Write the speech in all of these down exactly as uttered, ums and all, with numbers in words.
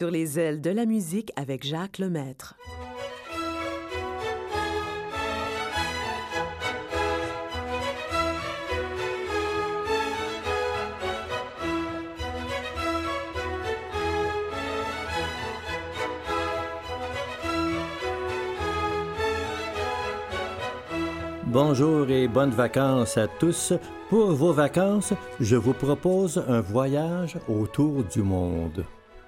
Sur les ailes de la musique avec Jacques Lemaître. Bonjour et bonnes vacances à tous. Pour vos vacances, je vous propose un voyage autour du monde.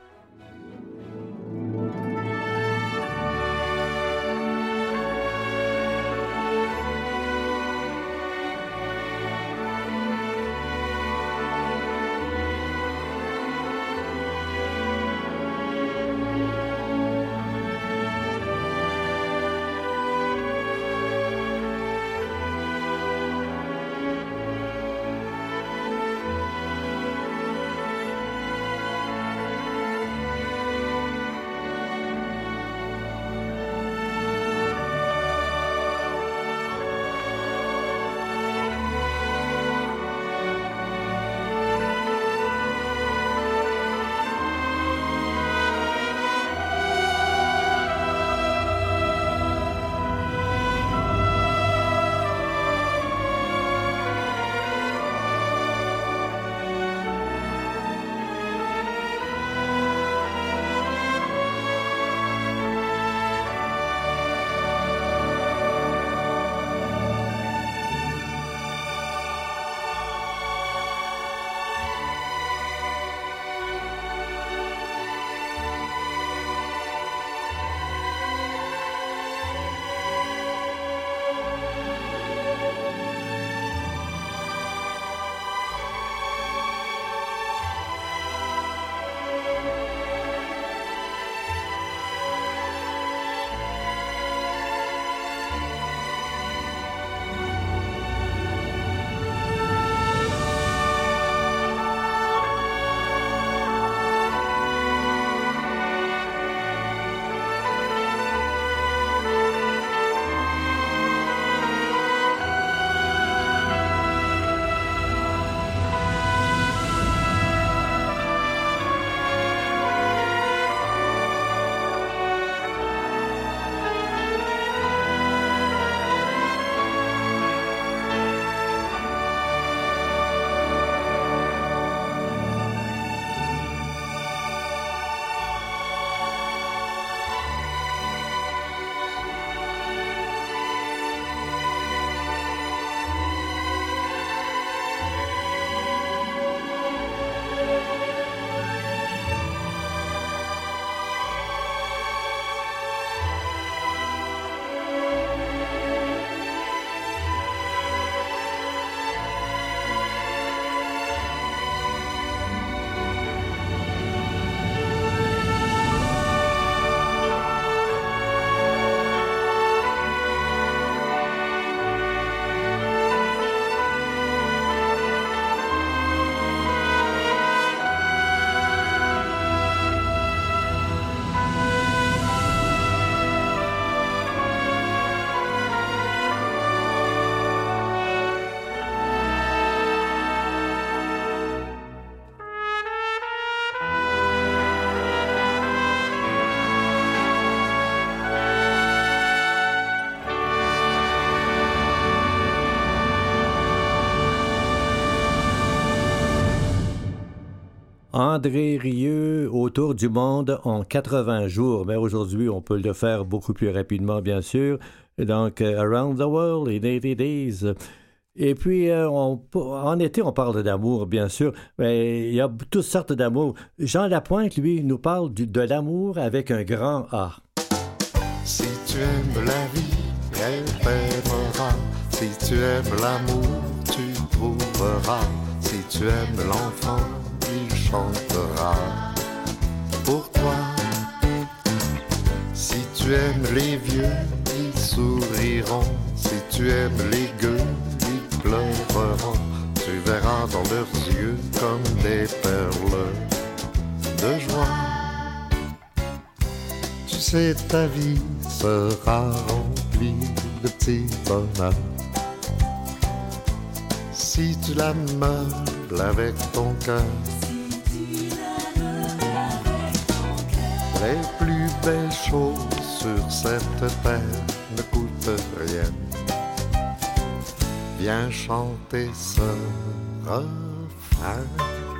André Rieu, autour du monde en quatre-vingts jours. Mais aujourd'hui, on peut le faire beaucoup plus rapidement, bien sûr. Donc, uh, Around the World in eighty days. Et puis, euh, on, en été, on parle d'amour, bien sûr, mais il y a toutes sortes d'amour. Jean Lapointe, lui, nous parle du, de l'amour avec un grand A. Si tu aimes la vie, elle t'aimera. Si tu aimes l'amour, tu trouveras. Si tu aimes l'enfant, il chantera pour toi. Si tu aimes les vieux, ils souriront. Si tu aimes les gueux, ils pleureront. Tu verras dans leurs yeux comme des perles de joie. Tu sais, ta vie sera remplie de petits bonheurs. Si tu la meubles avec ton cœur. Les plus belles choses sur cette terre ne coûtent rien. Viens chanter ce refrain.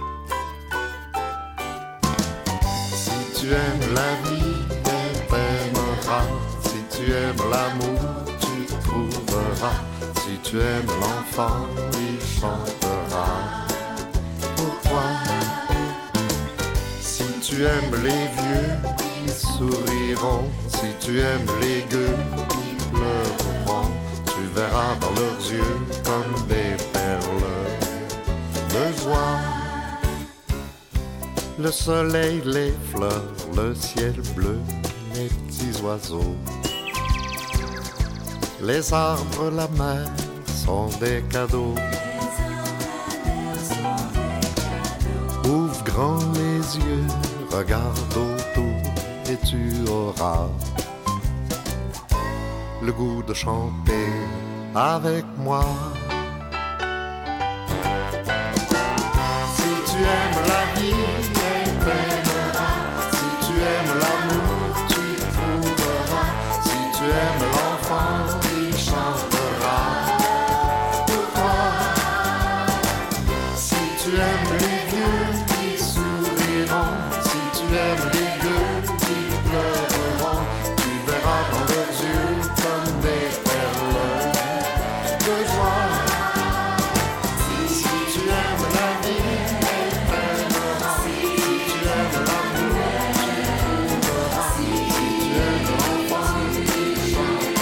Si tu aimes la vie, elle t'aimera. Si tu aimes l'amour, tu trouveras. Si tu aimes l'enfant, il chantera pour toi. Si tu aimes les vieux, ils souriront. Si tu aimes les gueux, ils pleureront. Tu verras dans leurs yeux comme des perles de joie. Le soleil, les fleurs, le ciel bleu, les petits oiseaux. Les arbres, la mer sont des cadeaux. Ouvre grand les yeux, regarde autour et tu auras le goût de chanter avec moi. Si tu aimes la vie, elle t'aimera. Si tu aimes l'amour, tu trouveras. Si tu aimes l'enfant, il chantera pour toi. Si tu aimes les vieux, ils souriront. Si tu aimes les gueux, ils pleureront. Tu verras dans leurs yeux comme des perles de joie. Si tu aimes la vie, elle t'aimera. Si tu aimes l'amour, tu trouveras. Si tu aimes l'enfant, il chantera.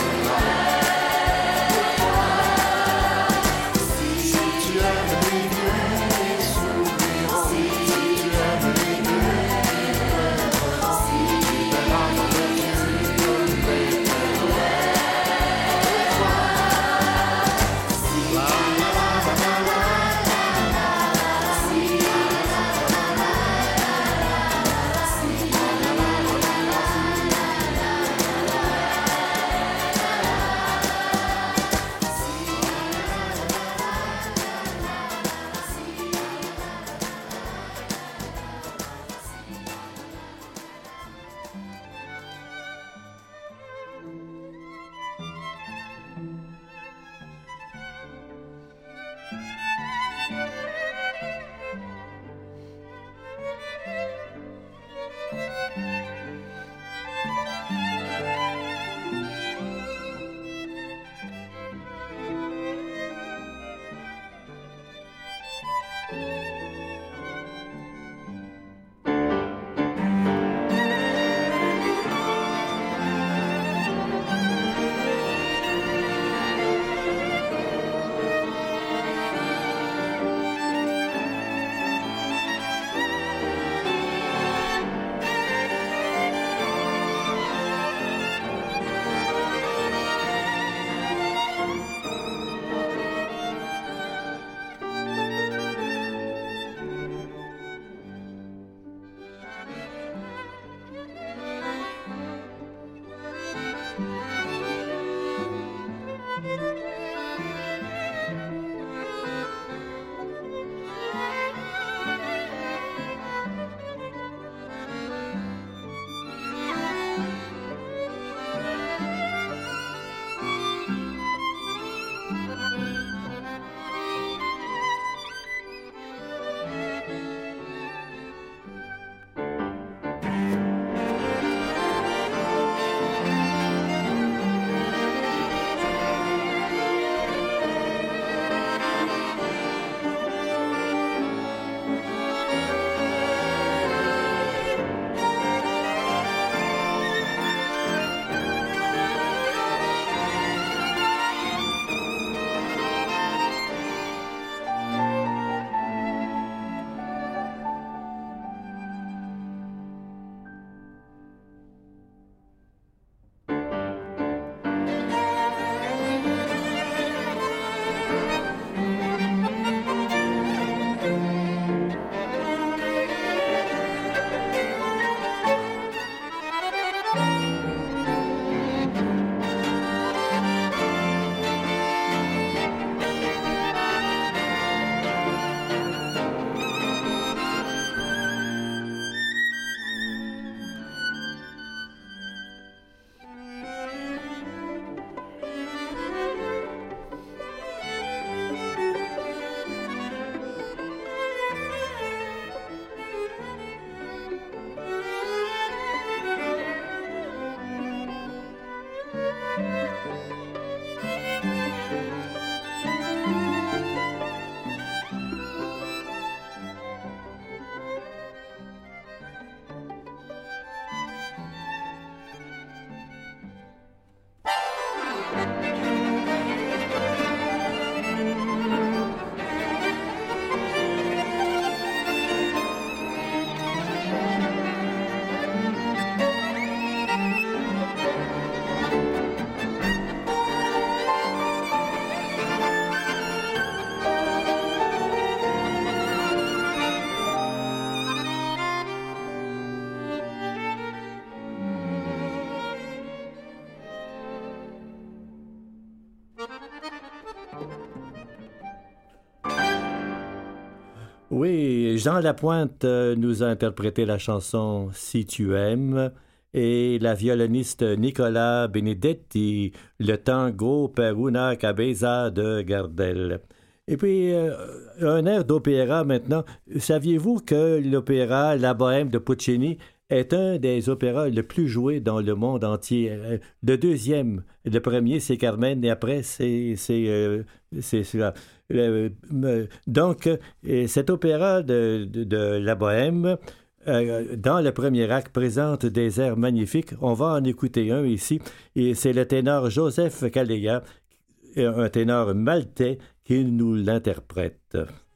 Oui, Jean Lapointe euh, nous a interprété la chanson Si tu aimes et la violoniste Nicola Benedetti, le tango per una cabeza de Gardel. Et puis, euh, un air d'opéra maintenant. Saviez-vous que l'opéra La Bohème de Puccini est un des opéras le plus joués dans le monde entier? Le deuxième, le premier, c'est Carmen, et après, c'est... c'est, euh, c'est cela. Euh, donc, euh, cet opéra de, de, de La Bohème, euh, dans le premier acte, présente des airs magnifiques. On va en écouter un ici, et c'est le ténor Joseph Calleja, un ténor maltais, qui nous l'interprète.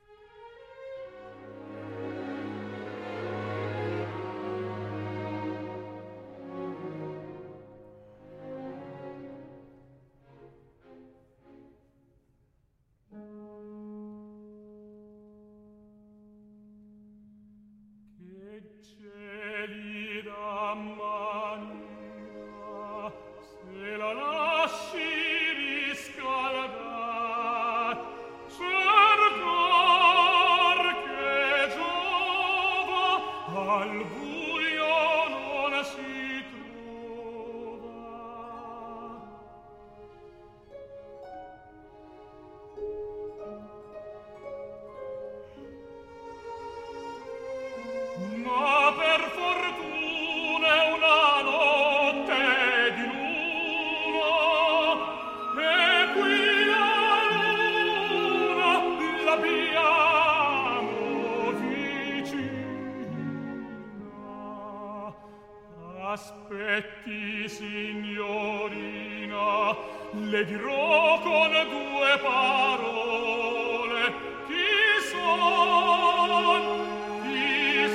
Aspetti, signorina, le dirò con due parole chi son, chi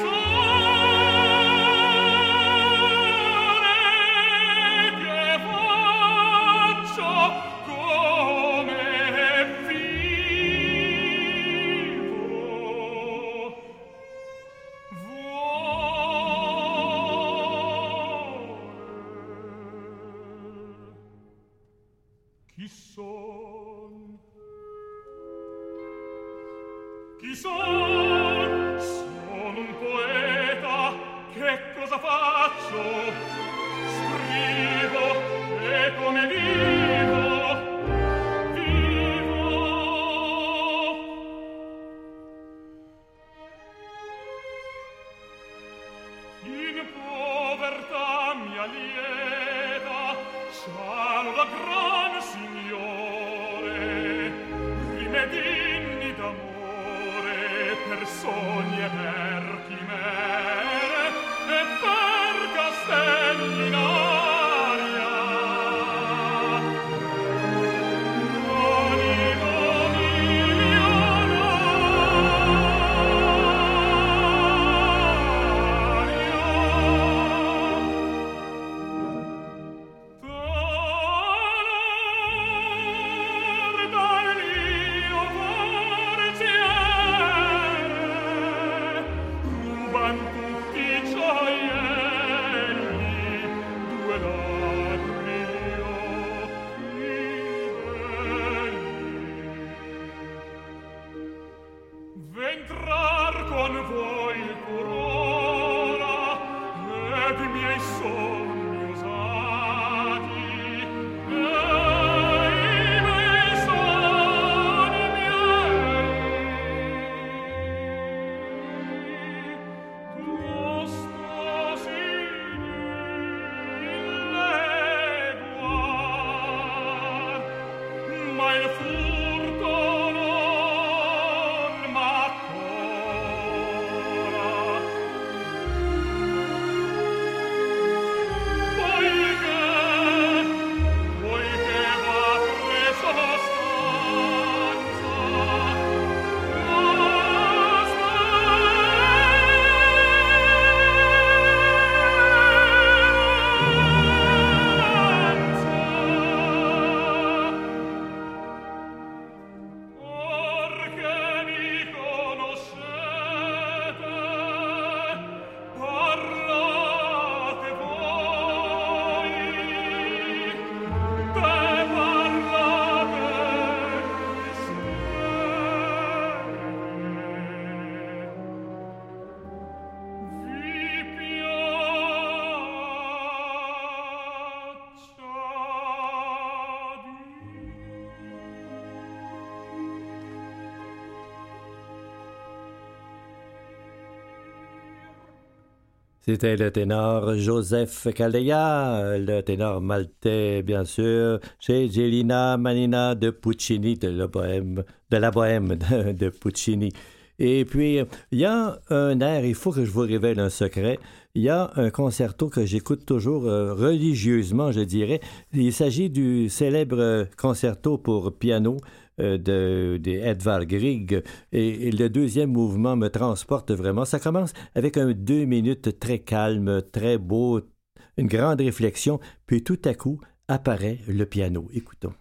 son e che faccio, come vivo. Chi son? Chi son? Sono un poeta, che cosa faccio? Scrivo, e come vivo? Vivo! In povertà mia lieta, salva gran signore, rimedini d'amore per sogni e per chimere e per castelli in aria. Animo milionario, tal C'était le ténor Joseph Calleja, le ténor maltais, bien sûr, chez Gelina Manina de Puccini, de la bohème, de, la bohème de, de Puccini. Et puis, il y a un air, il faut que je vous révèle un secret. Il y a un concerto que j'écoute toujours euh, religieusement, je dirais. Il s'agit du célèbre concerto pour piano euh, de, de Edvard Grieg. Et, et le deuxième mouvement me transporte vraiment. Ça commence avec un deux minutes très calme, très beau, une grande réflexion. Puis tout à coup, apparaît le piano. Écoutons.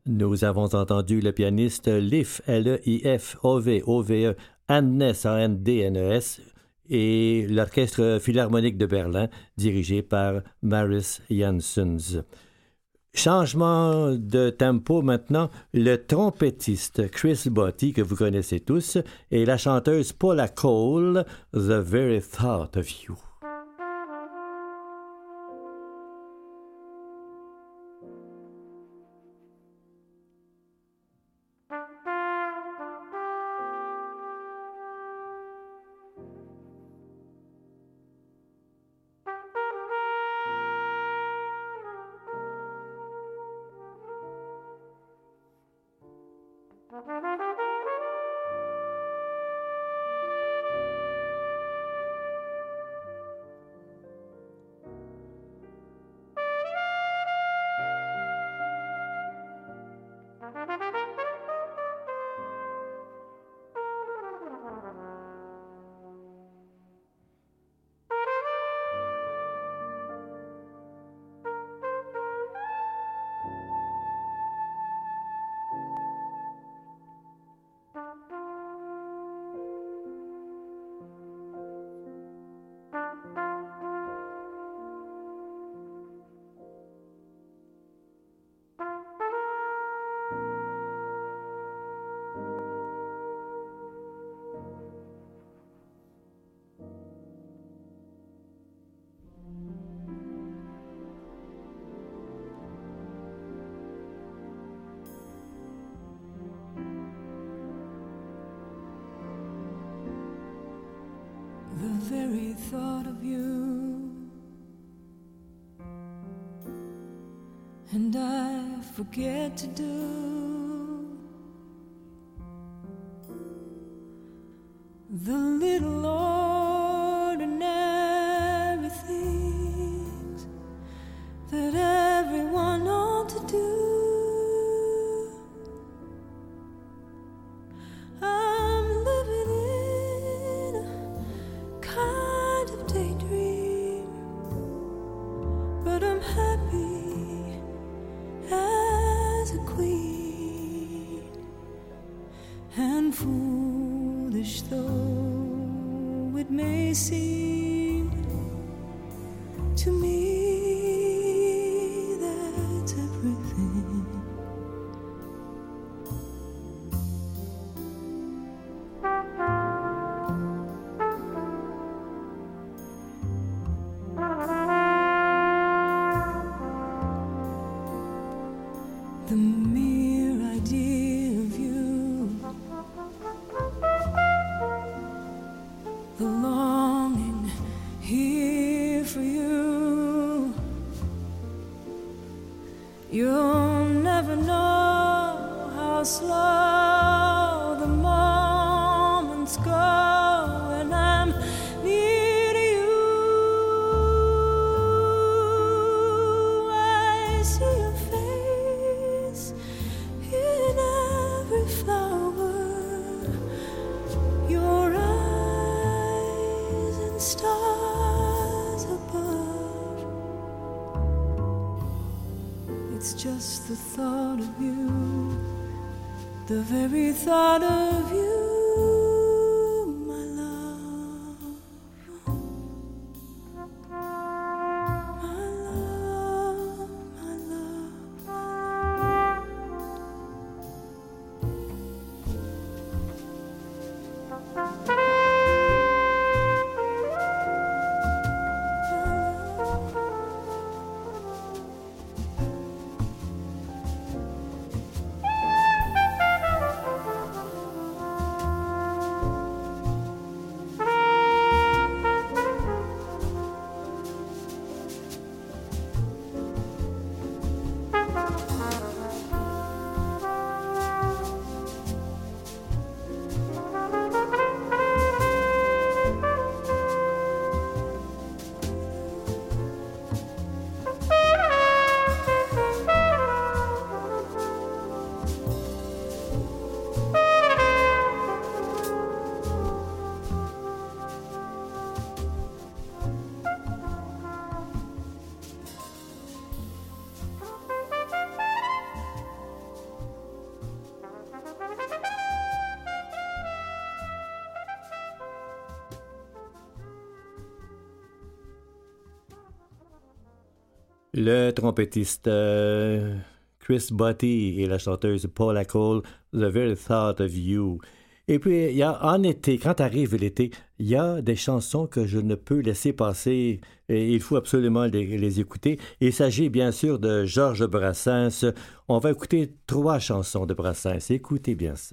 Nous avons entendu le pianiste Leif, L E I F, O V, O V E, Andnes, A N D N E S, et l'Orchestre Philharmonique de Berlin, dirigé par Mariss Jansons. Changement de tempo maintenant, le trompettiste Chris Botti, que vous connaissez tous, et la chanteuse Paula Cole, The Very Thought of You. The very thought of you, and I forget to do the little ordinary things that everyone ought to do. Foolish though it may seem to me, that's everything. The mere idea of you, the longing here for you, you'll never know how slow the moments go when I'm near to you. I see your face in every flower, your eyes and stars above. It's just the thought of you, the very thought of you. Le trompettiste euh, Chris Botti et la chanteuse Paula Cole, The Very Thought of You. Et puis, il y a, en été, quand arrive l'été, il y a des chansons que je ne peux laisser passer et il faut absolument les, les écouter. Il s'agit bien sûr de Georges Brassens. On va écouter trois chansons de Brassens. Écoutez bien ça.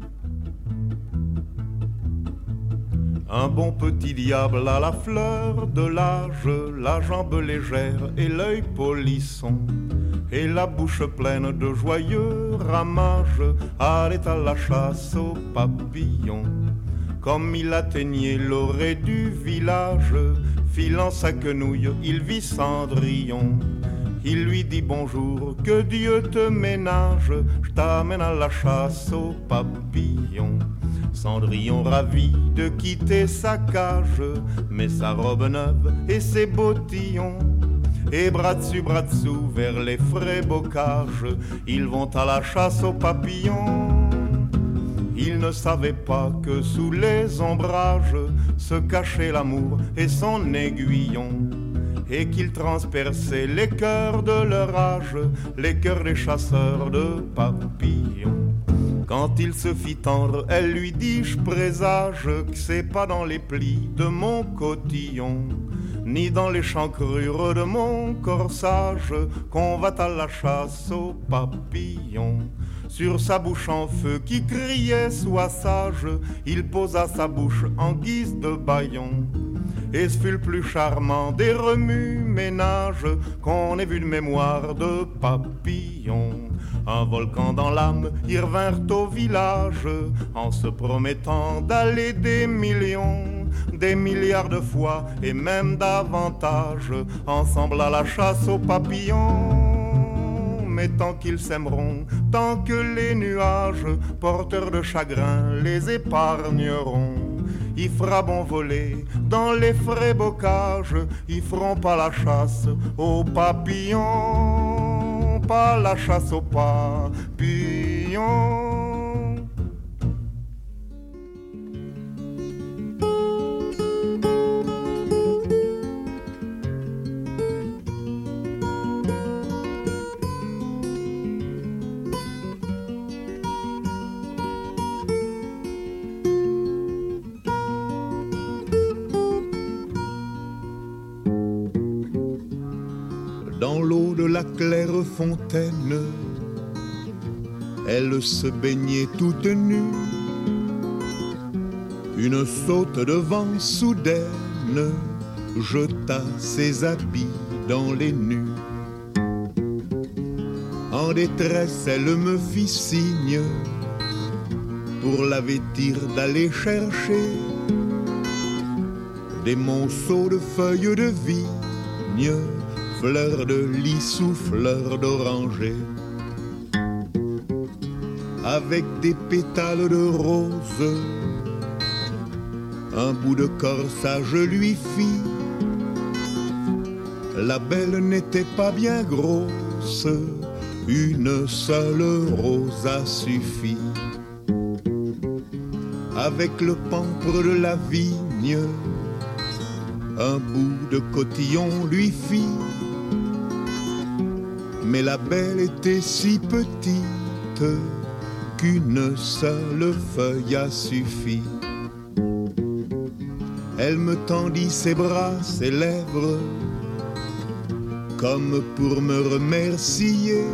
Un bon petit diable à la fleur de l'âge, la jambe légère et l'œil polisson, et la bouche pleine de joyeux ramages, allait à la chasse aux papillons. Comme il atteignait l'orée du village, filant sa quenouille, il vit Cendrillon. Il lui dit bonjour, que Dieu te ménage, je t'amène à la chasse aux papillons. Cendrillon ravi de quitter sa cage, met sa robe neuve et ses bottillons. Et bras dessus, bras dessous, vers les frais bocages, ils vont à la chasse aux papillons. Ils ne savaient pas que sous les ombrages se cachait l'amour et son aiguillon, et qu'il transperçait les cœurs de leur âge, les cœurs des chasseurs de papillons. Quand il se fit tendre, elle lui dit, je présage que c'est pas dans les plis de mon cotillon, ni dans les chancrures de mon corsage, qu'on va à la chasse aux papillons. Sur sa bouche en feu qui criait sois sage, il posa sa bouche en guise de bâillon. Et ce fut le plus charmant des remue-ménages qu'on ait vu de mémoire de papillon. Un volcan dans l'âme, ils revinrent au village en se promettant d'aller des millions, des milliards de fois et même davantage, ensemble à la chasse aux papillons. Mais tant qu'ils s'aimeront, tant que les nuages, porteurs de chagrin, les épargneront, il fera bon voler dans les frais bocages, ils feront pas la chasse aux papillons, pas la chasse aux papillons. Dans l'eau de la claire fontaine, elle se baignait toute nue. Une saute de vent soudaine jeta ses habits dans les nues. En détresse, elle me fit signe pour la vêtir d'aller chercher des monceaux de feuilles de vigne, fleurs de lys ou fleurs d'oranger, avec des pétales de rose. Un bout de corsage lui fit. La belle n'était pas bien grosse, une seule rose a suffi. Avec le pampre de la vigne, un bout de cotillon lui fit. Mais la belle était si petite qu'une seule feuille a suffi. Elle me tendit ses bras, ses lèvres, comme pour me remercier.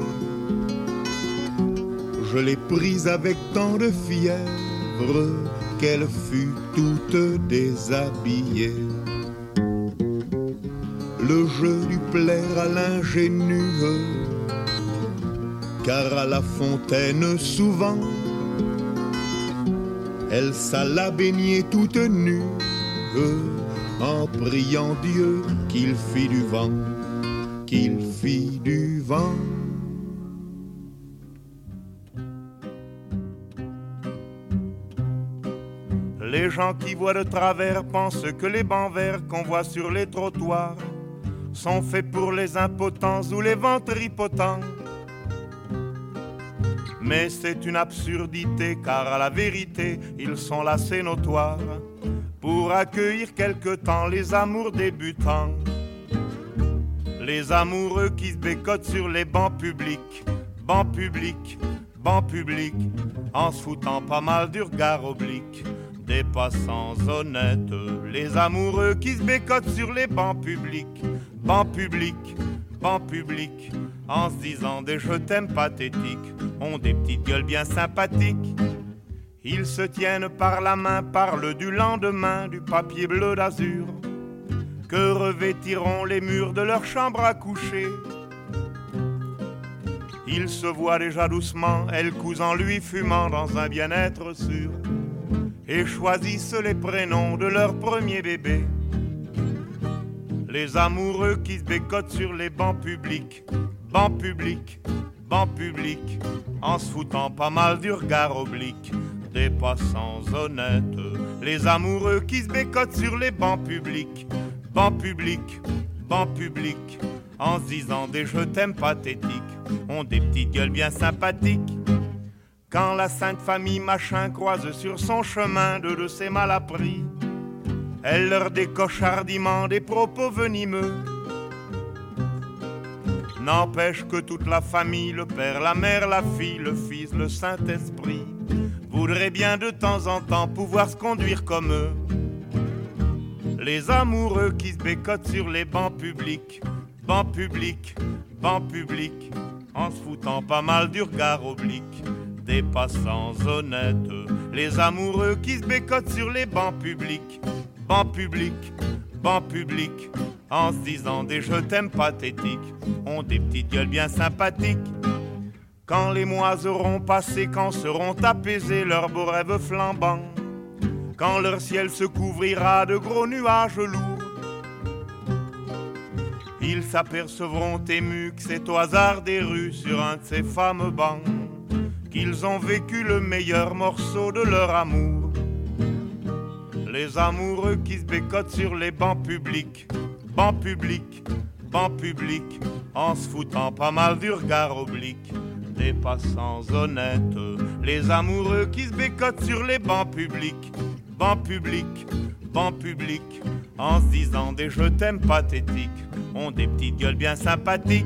Je l'ai prise avec tant de fièvre qu'elle fut toute déshabillée. Le jeu dut plaire à l'ingénue, car à la fontaine souvent elle s'alla baigner toute nue, en priant Dieu qu'il fit du vent, qu'il fit du vent. Les gens qui voient de travers pensent que les bancs verts qu'on voit sur les trottoirs sont faits pour les impotents ou les ventripotents. Mais c'est une absurdité, car à la vérité, ils sont là, c'est notoire, pour accueillir quelque temps les amours débutants. Les amoureux qui se bécotent sur les bancs publics, bancs publics, bancs publics, en se foutant pas mal du regard oblique des passants honnêtes. Les amoureux qui se bécotent sur les bancs publics, bancs publics, bancs publics, en se disant des je t'aime pathétiques, ont des petites gueules bien sympathiques. Ils se tiennent par la main, parlent du lendemain, du papier bleu d'azur que revêtiront les murs de leur chambre à coucher. Ils se voient déjà doucement, elle cousant lui fumant dans un bien-être sûr, et choisissent les prénoms de leur premier bébé. Les amoureux qui se bécotent sur les bancs publics, bancs publics, bancs publics, en se foutant pas mal du regard oblique des passants honnêtes. Les amoureux qui se bécotent sur les bancs publics, bancs publics, bancs publics, en se disant des je t'aime pathétiques, ont des petites gueules bien sympathiques. Quand la sainte famille machin croise sur son chemin deux de ses malappris, elle leur décoche hardiment des propos venimeux. N'empêche que toute la famille, le père, la mère, la fille, le fils, le Saint-Esprit, voudraient bien de temps en temps pouvoir se conduire comme eux. Les amoureux qui se bécotent sur les bancs publics, bancs publics, bancs publics, en se foutant pas mal du regard oblique des passants honnêtes. Les amoureux qui se bécotent sur les bancs publics, bancs publics, bancs publics, en se disant des je t'aime pathétiques, ont des petites gueules bien sympathiques. Quand les mois auront passé, quand seront apaisés leurs beaux rêves flambants, quand leur ciel se couvrira de gros nuages lourds, ils s'apercevront émus que c'est au hasard des rues, sur un de ces fameux bancs, qu'ils ont vécu le meilleur morceau de leur amour. Les amoureux qui se bécotent sur les bancs publics, bancs publics, bancs publics, en se foutant pas mal du regard oblique des passants honnêtes. Les amoureux qui se bécotent sur les bancs publics, bancs publics, bancs publics, en se disant des je t'aime pathétiques, ont des petites gueules bien sympathiques.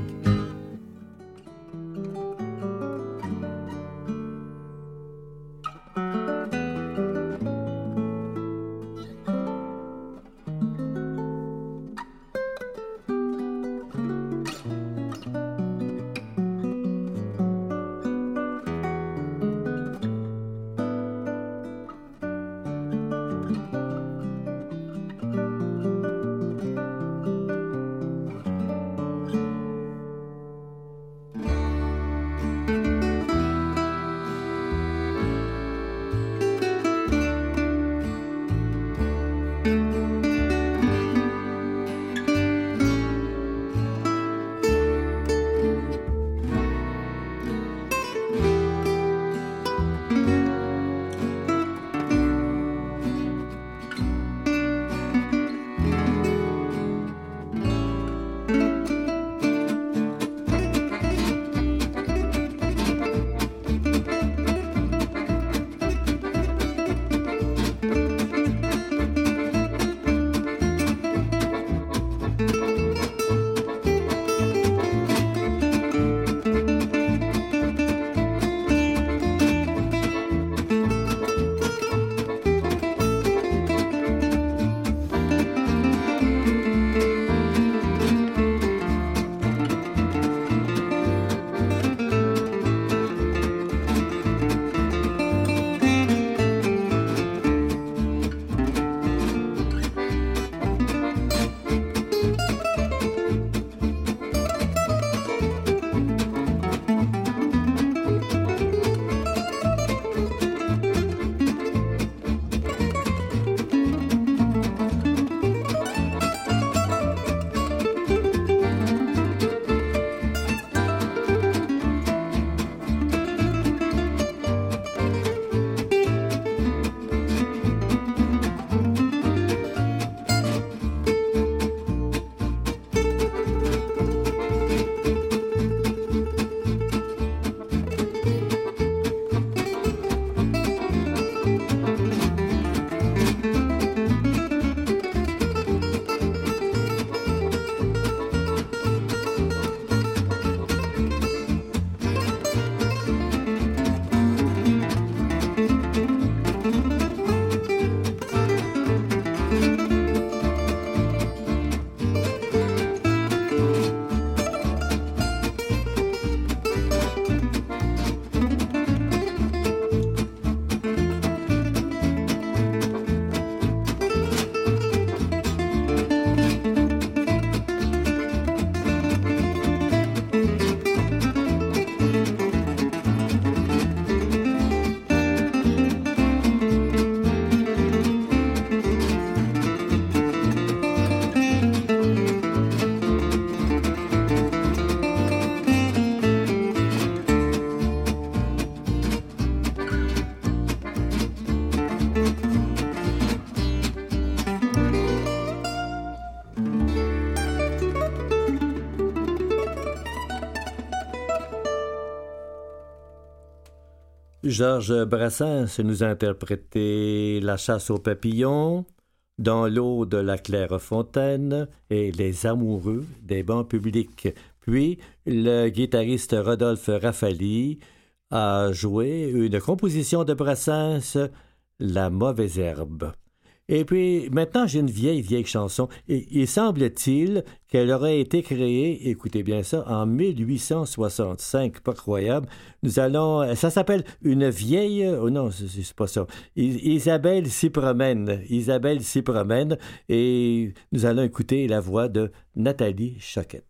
Georges Brassens nous a interprété La chasse aux papillons, Dans l'eau de la Clairefontaine et Les amoureux des bancs publics. Puis, le guitariste Rodolphe Raffali a joué une composition de Brassens, La mauvaise herbe. Et puis, maintenant, j'ai une vieille, vieille chanson. Et il semble-t-il qu'elle aurait été créée, écoutez bien ça, en mille huit cent soixante-cinq. Pas croyable. Nous allons... Ça s'appelle Une vieille... Oh non, c'est, c'est pas ça. Isabelle s'y promène. Isabelle s'y promène. Et nous allons écouter la voix de Nathalie Choquette.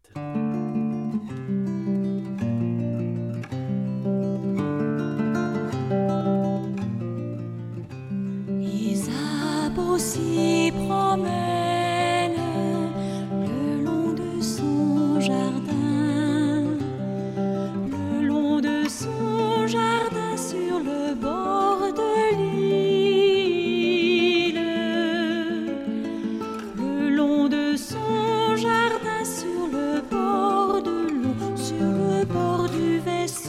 S'y promène le long de son jardin, le long de son jardin sur le bord de l'île, le long de son jardin sur le bord de l'eau, sur le bord du vaisseau.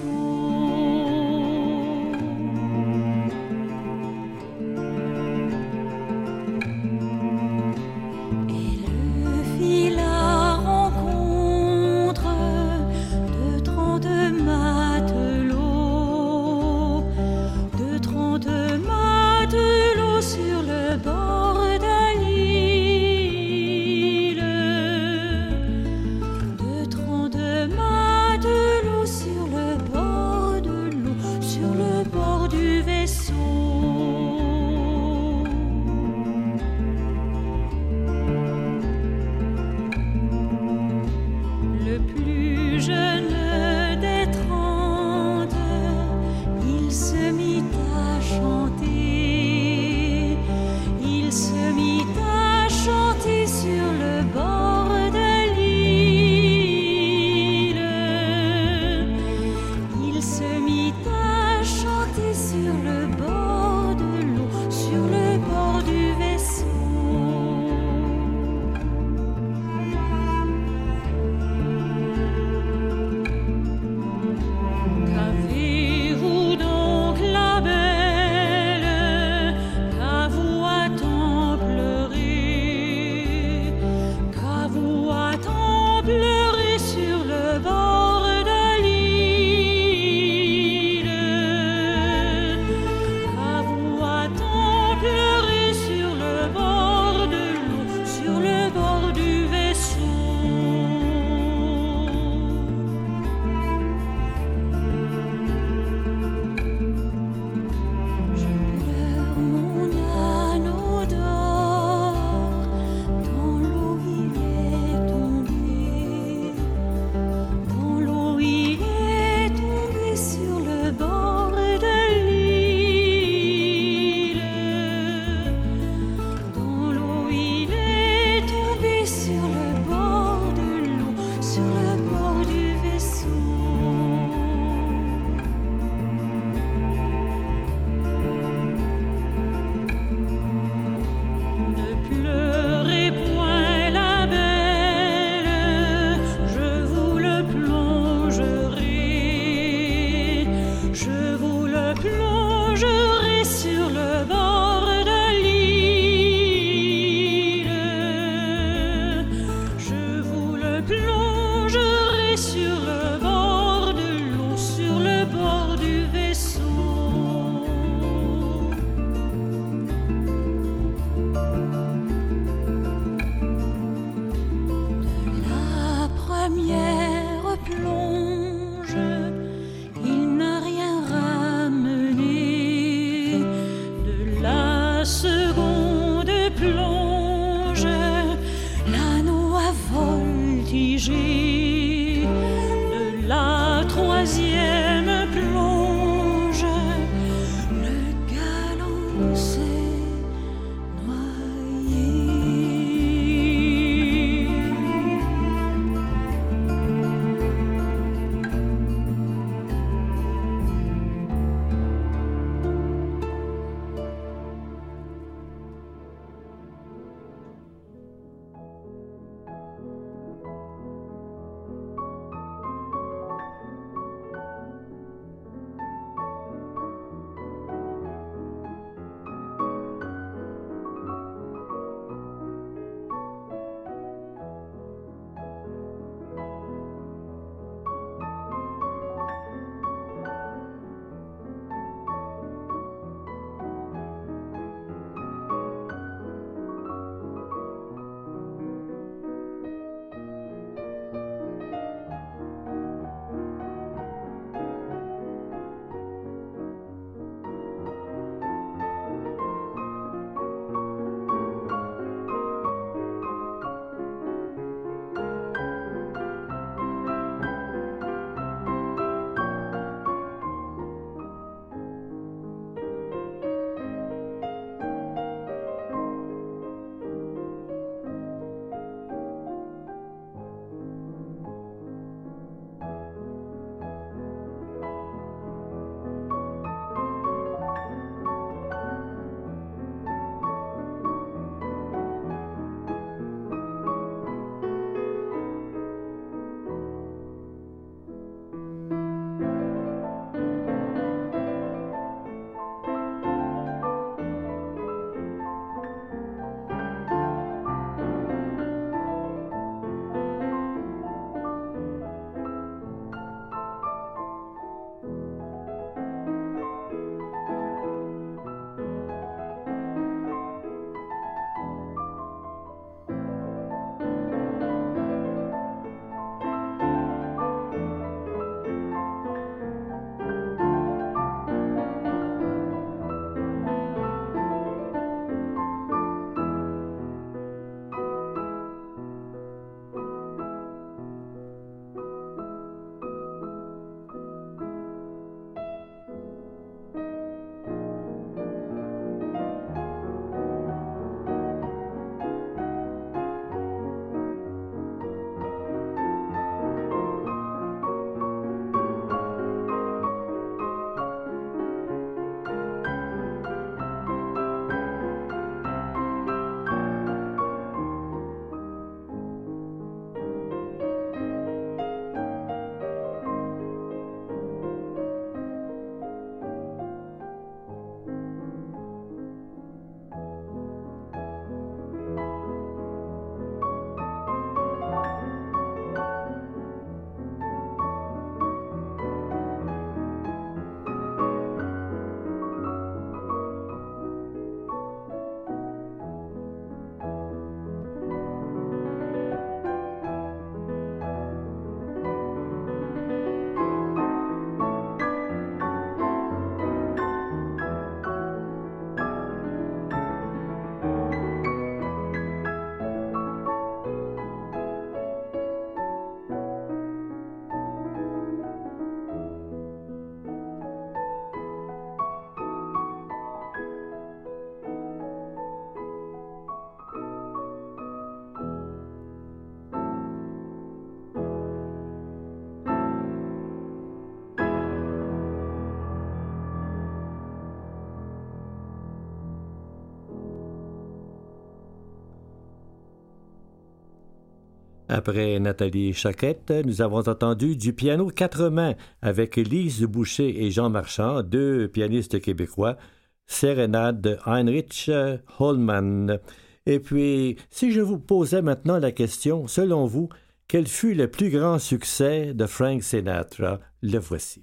Après Nathalie Choquette, nous avons entendu du piano quatre mains avec Lise Boucher et Jean Marchand, deux pianistes québécois, sérénade de Heinrich Hollmann. Et puis, si je vous posais maintenant la question, selon vous, quel fut le plus grand succès de Frank Sinatra? Le voici.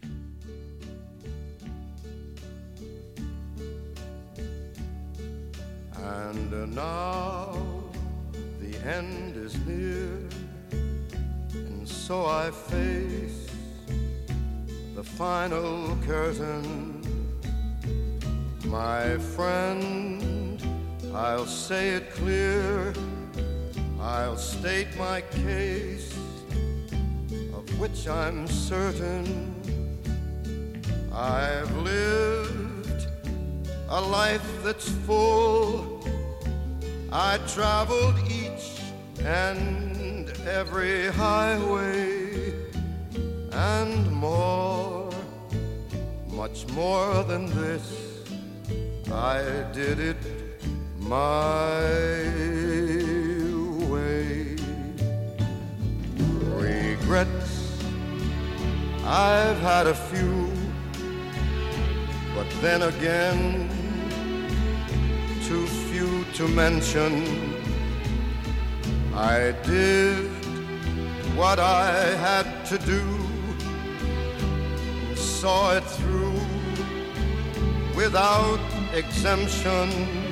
And now the end is near, and so I face the final curtain. My friend, I'll say it clear, I'll state my case, of which I'm certain. I've lived a life that's full. I traveled each and every highway and more, much more than this. I did it my way. Regrets, I've had a few, but then again, too few to mention. I did what I had to do, and saw it through without exemption.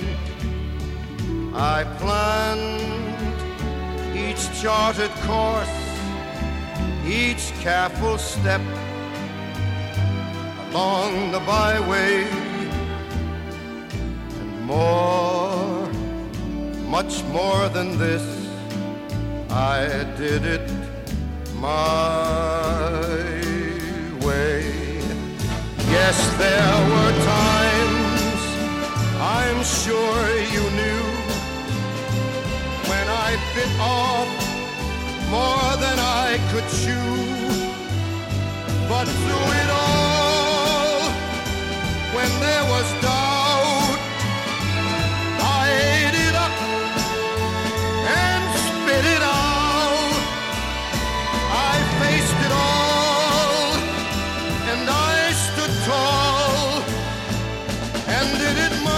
I planned each charted course, each careful step along the byway, and more, much more than this, I did it my way. Yes, there were times, I'm sure you knew, when I bit off more than I could chew. But through it all, when there was doubt, I ate it up and spit it out. I faced it all, and I stood tall, and did it my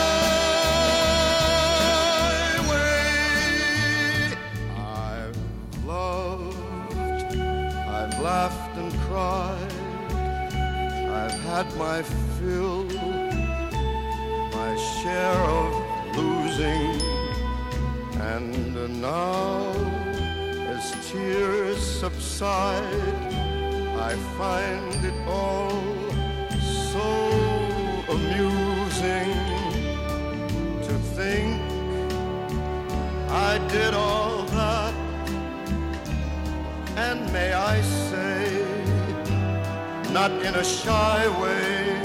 way. I've loved, I've laughed and cried, I've had my fill, my share of losing, and now as tears subside, I find it all so amusing to think I did all that, and may I say, not in a shy way.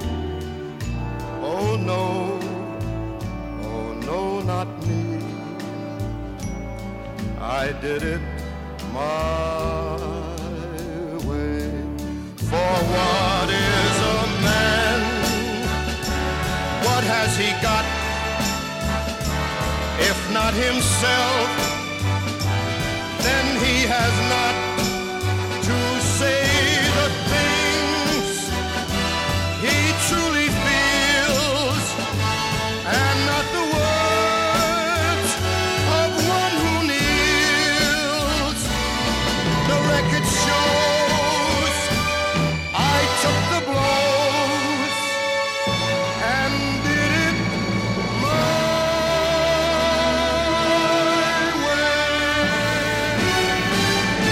Oh no, oh no, not me. I did it my way. For what is a man? What has he got? If not himself, then he has not to say the things he truly feels, and not the words of one who kneels. The record shows I took the blows and did it my way.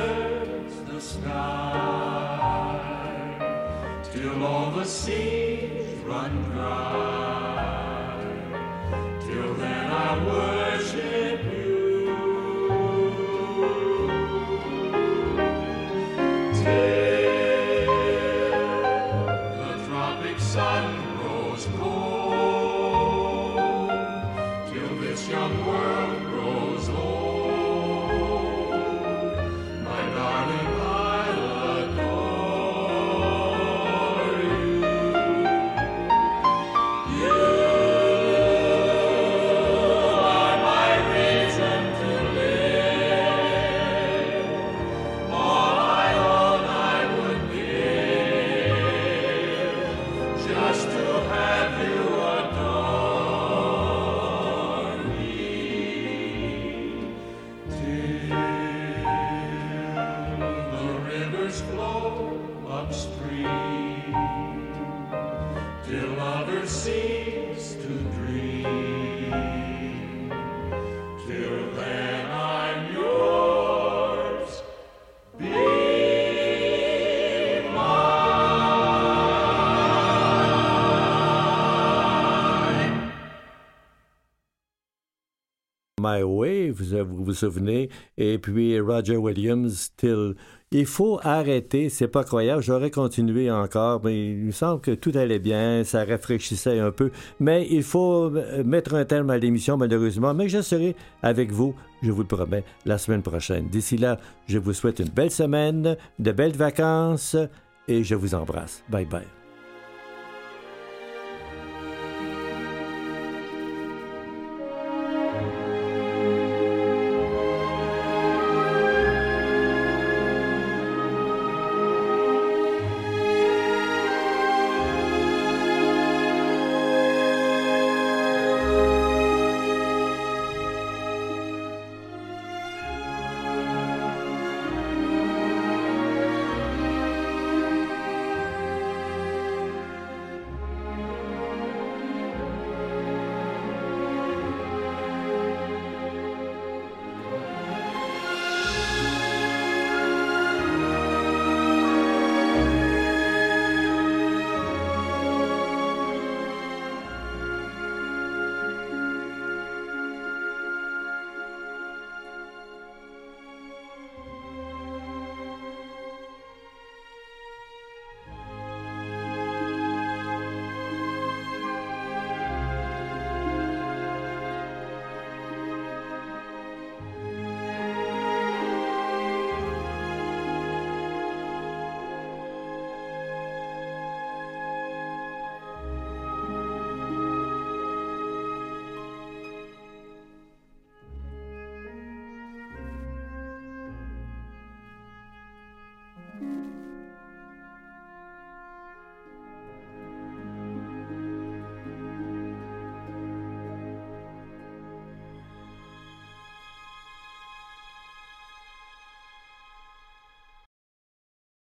search the sky till all the seas run dry. Till then I worship you. Till the tropic sun grows cold. Till this young world grows old. My darling, I'll adore you. You are my reason to live. All I own I would give just to have you adore me. Till the rivers flow upstream, till lovers cease to dream. Till then I'm yours, be mine. My Way, vous vous, vous souvenez, et puis Roger Williams, Till. Il faut arrêter, c'est pas croyable, j'aurais continué encore, mais il me semble que tout allait bien, ça rafraîchissait un peu, mais il faut mettre un terme à l'émission malheureusement, mais je serai avec vous, je vous le promets, la semaine prochaine. D'ici là, je vous souhaite une belle semaine, de belles vacances, et je vous embrasse. Bye bye.